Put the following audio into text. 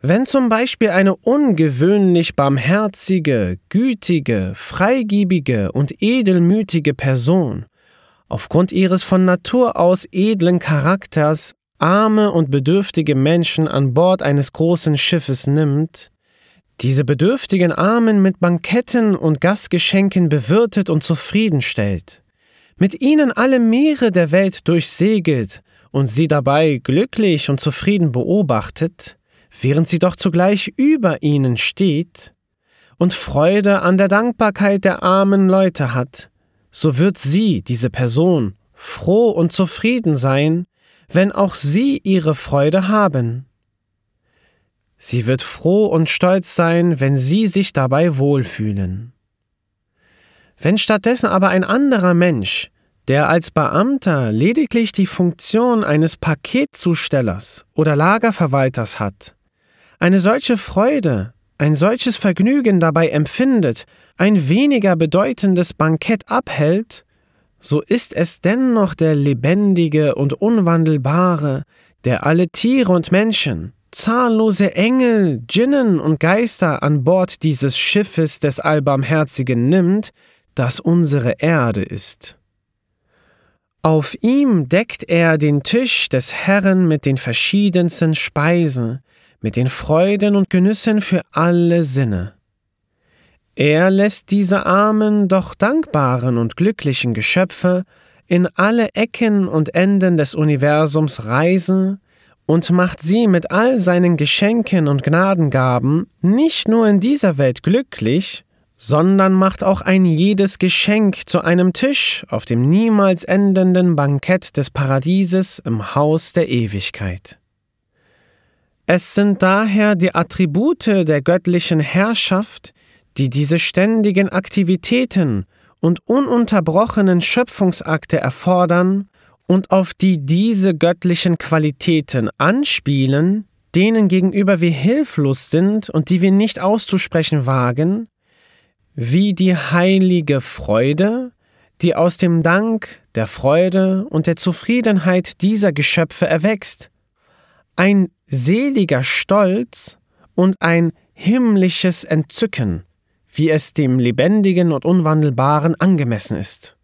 Wenn zum Beispiel eine ungewöhnlich barmherzige, gütige, freigebige und edelmütige Person aufgrund ihres von Natur aus edlen Charakters arme und bedürftige Menschen an Bord eines großen Schiffes nimmt, diese bedürftigen Armen mit Banketten und Gastgeschenken bewirtet und zufriedenstellt, mit ihnen alle Meere der Welt durchsegelt und sie dabei glücklich und zufrieden beobachtet, während sie doch zugleich über ihnen steht und Freude an der Dankbarkeit der armen Leute hat, so wird sie, diese Person, froh und zufrieden sein, wenn auch sie ihre Freude haben. Sie wird froh und stolz sein, wenn sie sich dabei wohlfühlen. Wenn stattdessen aber ein anderer Mensch, der als Beamter lediglich die Funktion eines Paketzustellers oder Lagerverwalters hat, eine solche Freude, ein solches Vergnügen dabei empfindet, ein weniger bedeutendes Bankett abhält, so ist es dennoch der Lebendige und Unwandelbare, der alle Tiere und Menschen, zahllose Engel, Djinnen und Geister an Bord dieses Schiffes des Allbarmherzigen nimmt, das unsere Erde ist. Auf ihm deckt er den Tisch des Herrn mit den verschiedensten Speisen, mit den Freuden und Genüssen für alle Sinne. Er lässt diese armen, doch dankbaren und glücklichen Geschöpfe in alle Ecken und Enden des Universums reisen und macht sie mit all seinen Geschenken und Gnadengaben nicht nur in dieser Welt glücklich, sondern macht auch ein jedes Geschenk zu einem Tisch auf dem niemals endenden Bankett des Paradieses im Haus der Ewigkeit. Es sind daher die Attribute der göttlichen Herrschaft, die diese ständigen Aktivitäten und ununterbrochenen Schöpfungsakte erfordern und auf die diese göttlichen Qualitäten anspielen, denen gegenüber wir hilflos sind und die wir nicht auszusprechen wagen, wie die heilige Freude, die aus dem Dank, der Freude und der Zufriedenheit dieser Geschöpfe erwächst, ein seliger Stolz und ein himmlisches Entzücken, wie es dem Lebendigen und Unwandelbaren angemessen ist.